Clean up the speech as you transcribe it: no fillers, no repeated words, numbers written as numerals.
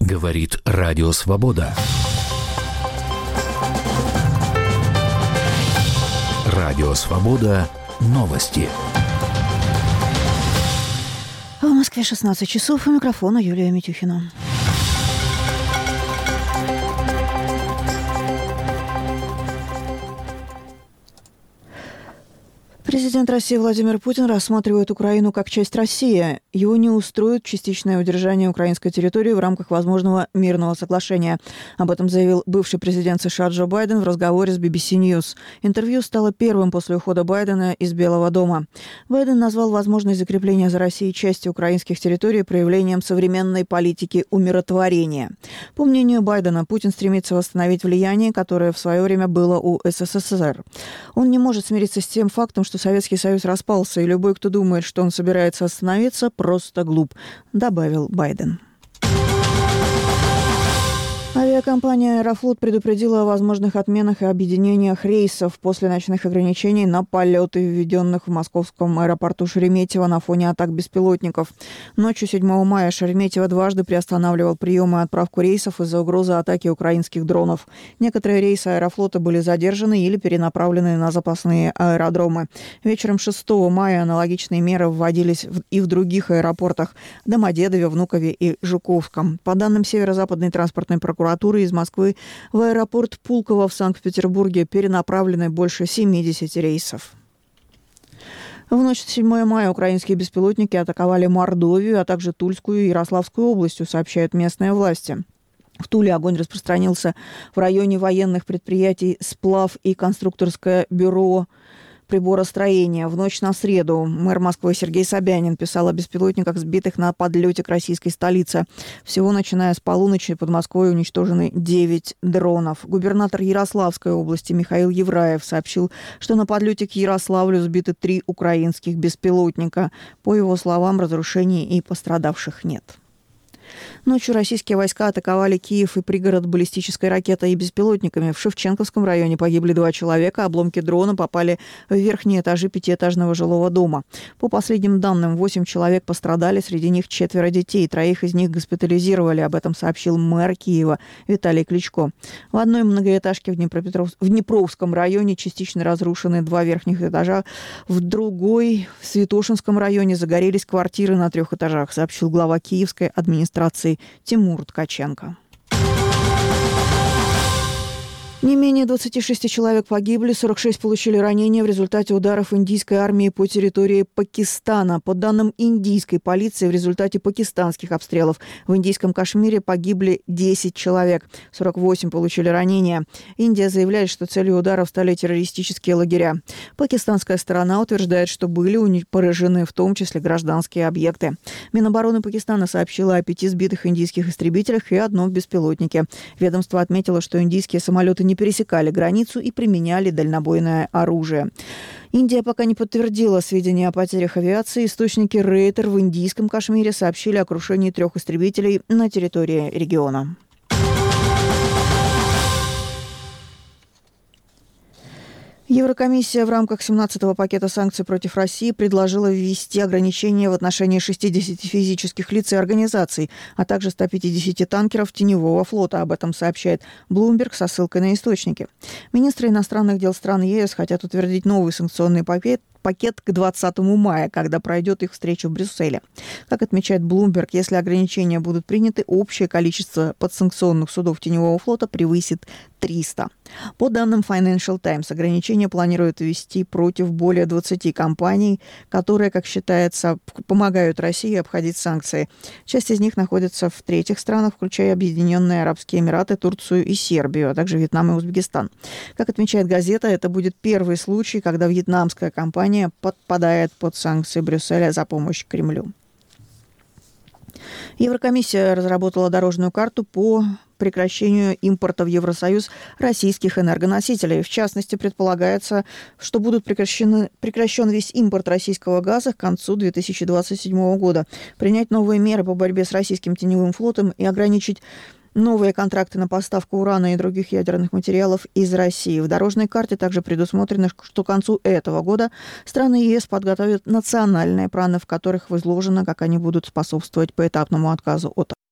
Говорит Радио Свобода. Радио Свобода. Новости. В Москве 16 часов. У микрофона Юлия Митюхина. Президент России Владимир Путин рассматривает Украину как часть России. Его не устроит частичное удержание украинской территории в рамках возможного мирного соглашения. Об этом заявил бывший президент США Джо Байден в разговоре с BBC News. Интервью стало первым после ухода Байдена из Белого дома. Байден назвал возможность закрепления за Россией части украинских территорий проявлением современной политики умиротворения. По мнению Байдена, Путин стремится восстановить влияние, которое в свое время было у СССР. Он не может смириться с тем фактом, что Советский Союз распался, и любой, кто думает, что он собирается остановиться, просто глуп, добавил Байден. Авиакомпания «Аэрофлот» предупредила о возможных отменах и объединениях рейсов после ночных ограничений на полеты, введенных в московском аэропорту Шереметьево на фоне атак беспилотников. Ночью 7 мая Шереметьево дважды приостанавливал прием и отправку рейсов из-за угрозы атаки украинских дронов. Некоторые рейсы «Аэрофлота» были задержаны или перенаправлены на запасные аэродромы. Вечером 6 мая аналогичные меры вводились и в других аэропортах – Домодедове, Внукове и Жуковском. По данным Северо-Западной транспортной прокуратуры, из Москвы в аэропорт Пулково в Санкт-Петербурге перенаправлены больше 70 рейсов. В ночь с 7 мая украинские беспилотники атаковали Мордовию, а также Тульскую и Ярославскую областью, сообщают местные власти. В Туле огонь распространился в районе военных предприятий «Сплав» и «Конструкторское бюро приборостроения». В ночь на среду мэр Москвы Сергей Собянин писал о беспилотниках, сбитых на подлете к российской столице. Всего, начиная с полуночи, под Москвой уничтожены 9 дронов. Губернатор Ярославской области Михаил Евраев сообщил, что на подлете к Ярославлю сбиты 3 украинских беспилотника. По его словам, разрушений и пострадавших нет. Ночью российские войска атаковали Киев и пригород баллистической ракетой и беспилотниками. В Шевченковском районе погибли 2 человека. Обломки дрона попали в верхние этажи 5-этажного жилого дома. По последним данным, 8 человек пострадали, среди них 4 детей. 3 из них госпитализировали. Об этом сообщил мэр Киева Виталий Кличко. В одной многоэтажке в Днепровском районе частично разрушены 2 верхних этажа. В другой, в Святошинском районе, загорелись квартиры на 3 этажах, сообщил глава киевской администрации Тимур Ткаченко. Не менее 26 человек погибли, 46 получили ранения в результате ударов индийской армии по территории Пакистана. По данным индийской полиции, в результате пакистанских обстрелов в индийском Кашмире погибли 10 человек, 48 получили ранения. Индия заявляет, что целью ударов стали террористические лагеря. Пакистанская сторона утверждает, что были поражены в том числе гражданские объекты. Минобороны Пакистана сообщила о 5 сбитых индийских истребителях и 1 беспилотнике. Ведомство отметило, что индийские самолеты не пересекали границу и применяли дальнобойное оружие. Индия пока не подтвердила сведения о потерях авиации. Источники Рейтер в индийском Кашмире сообщили о крушении 3 истребителей на территории региона. Еврокомиссия в рамках 17-го пакета санкций против России предложила ввести ограничения в отношении 60 физических лиц и организаций, а также 150 танкеров теневого флота. Об этом сообщает Bloomberg со ссылкой на источники. Министры иностранных дел стран ЕС хотят утвердить новый санкционный пакет к 20 мая, когда пройдет их встреча в Брюсселе. Как отмечает Bloomberg, если ограничения будут приняты, общее количество подсанкционных судов теневого флота превысит 300. По данным Financial Times, ограничения планируют ввести против более 20 компаний, которые, как считается, помогают России обходить санкции. Часть из них находится в третьих странах, включая Объединенные Арабские Эмираты, Турцию и Сербию, а также Вьетнам и Узбекистан. Как отмечает газета, это будет первый случай, когда вьетнамская компания подпадает под санкции Брюсселя за помощь Кремлю. Еврокомиссия разработала дорожную карту по прекращению импорта в Евросоюз российских энергоносителей. В частности, предполагается, что будет прекращен весь импорт российского газа к концу 2027 года. Принять новые меры по борьбе с российским теневым флотом и ограничить новые контракты на поставку урана и других ядерных материалов из России. В дорожной карте также предусмотрено, что к концу этого года страны ЕС подготовят национальные планы, в которых изложено, как они будут способствовать поэтапному отказу от